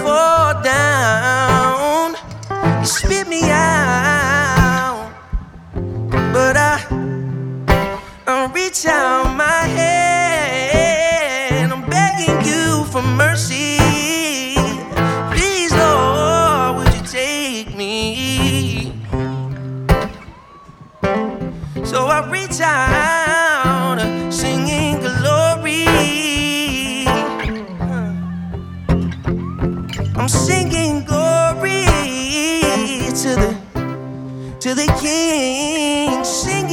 fall down, you spit me out. But I reach out my hand, I'm begging you for mercy. Please, Lord, would you take me? So I reach out, singing glory. I'm singing glory to the King. Sing